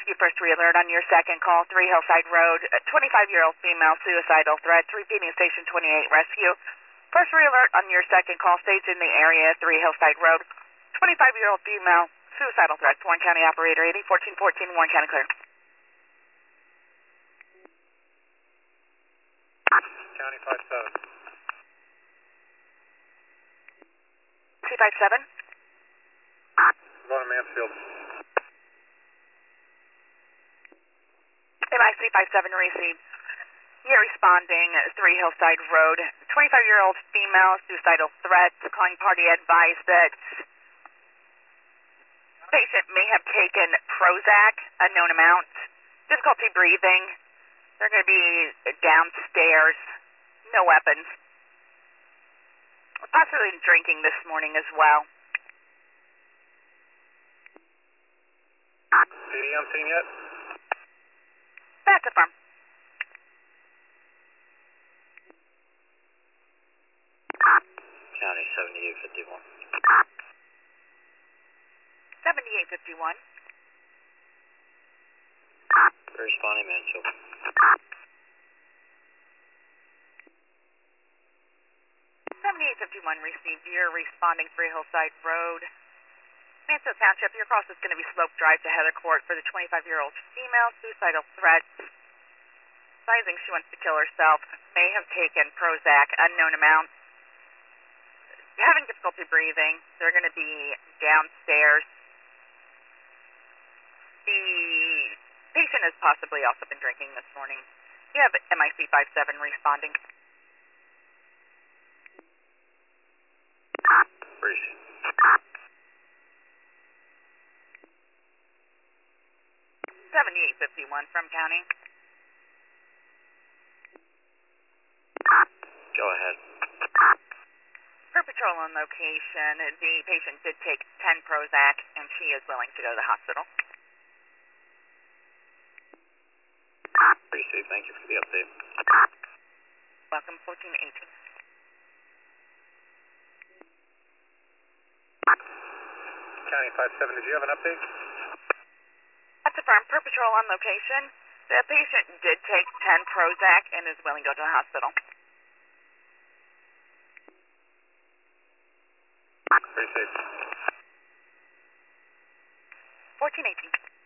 Rescue first re-alert on your second call, 3 Hillside Road, 25-year-old female suicidal threat, repeating Station 28 Rescue. First re-alert on your second call, stays in the area, 3 Hillside Road, 25-year-old female suicidal threat, Warren County Operator 801414, Warren County clear. County 57. C57? Going to Mansfield. MIC 57 received. You're responding, 3 Hillside Road, 25-year-old female suicidal threat, calling party advice that patient may have taken Prozac, unknown amount, difficulty breathing. They're going to be downstairs, no weapons. Possibly drinking this morning as well. PD on scene yet? That's affirm. County 7851. 7851. Responding Mansfield. 7851 received. You're responding 3 Hillside Road, Mansfield Township. Your cross is going to be Slope Drive to Heather Court for the 25-year-old female suicidal threat. Advising she wants to kill herself. May have taken Prozac, unknown amount. Having difficulty breathing. They're going to be downstairs. The patient has possibly also been drinking this morning. You have MIC 57 responding. Brief. 7851 from county. Go ahead. Per patrol on location, the patient did take 10 Prozac, and she is willing to go to the hospital. Received. Thank you for the update. Welcome, 1418. County 57, did you have an update? That's affirmed. Per patrol on location, the patient did take 10 Prozac and is willing to go to the hospital. Received. 1418.